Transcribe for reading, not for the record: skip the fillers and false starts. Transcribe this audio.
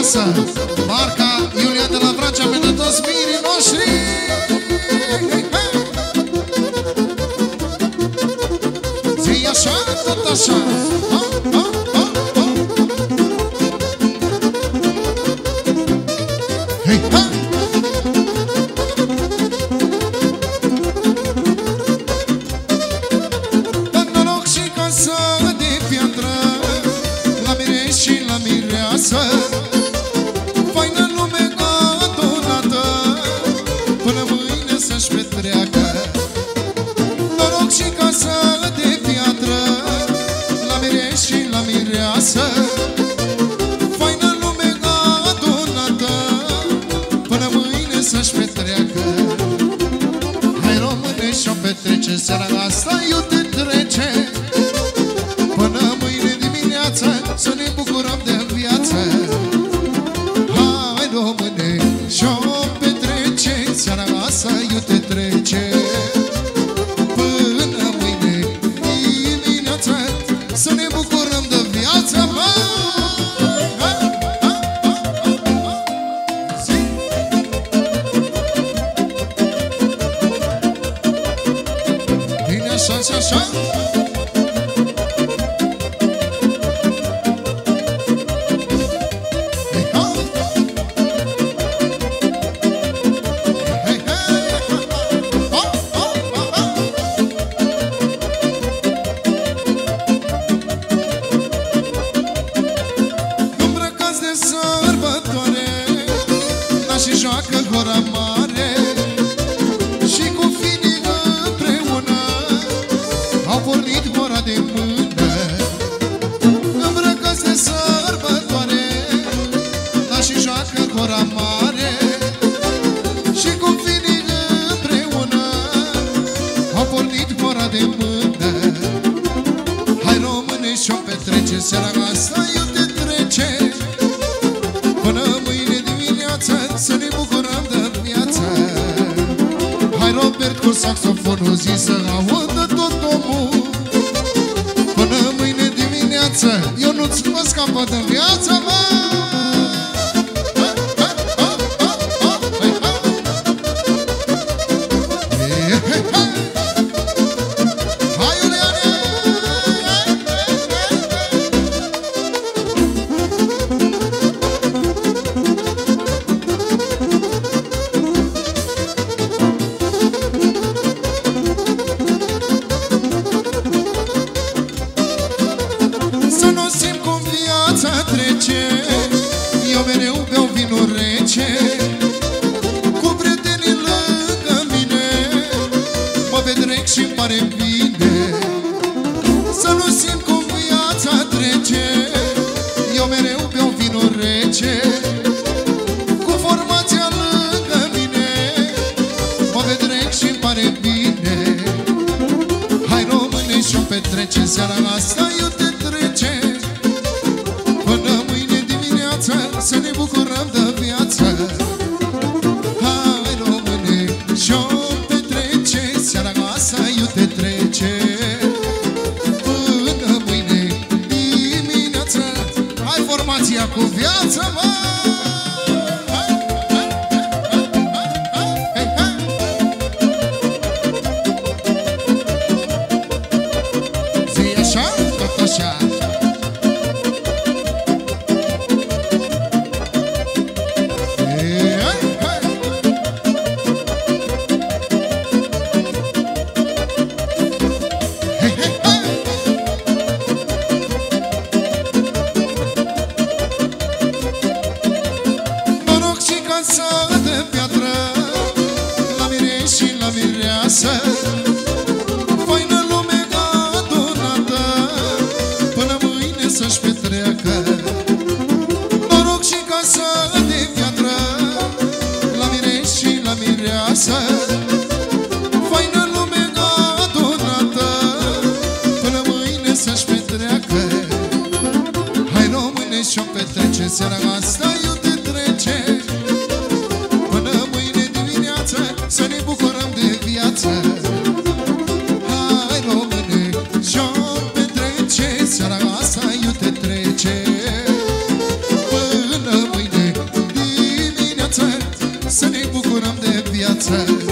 frumoasă, marca Iulia de la Vrancea, pentru toți mirii noștri. Zi așa, tot așa. Hei, ha! Dă noroc și casă de piatră, la mireș și la mireasă, faină lume adunată, până mâine să-și petreacă. Noroc și casă de piatră, la mireș și la mireasă, faină lume adunată, până mâine să-și petreacă. Hai române și-o petrece, seara asta iute trece, până mâine dimineață să ne bucurăm de viață. Hai române și-o petrece, seara asta iute trece, până mâine dimineață să ne bucurăm de viață. Bine așa și așa. Îmbrăcați de sărbătoare, nașii joacă gora mare, și cu finii împreună au pornit gora de mână. Îmbrăcați de sărbătoare, nașii joacă gora mare, și cu finii împreună au pornit gora de mână. Hai române și-o petrece, seara asta iute trece, până mâine dimineață să ne bucurăm de viață. Hai Robert cu saxofonul, zi să audă tot omul, până mâine dimineață eu nu-ți mă scapă de viață, mă! Să nu simt cum viața trece, eu mereu beau vinul rece, cu prietenii lângă mine mă petrec și-mi pare bine. Să nu simt cum viața trece, eu mereu beau vinul rece, cu formația lângă mine mă petrec și-mi pare bine. Hai române și-o petrece, seara asta iute trece, până mâine dimineață să ne bucurăm de viață. Hai române și-o petrece, seara asta iute trece, până mâine dimineață. Hai formația cu viață, mă! viață.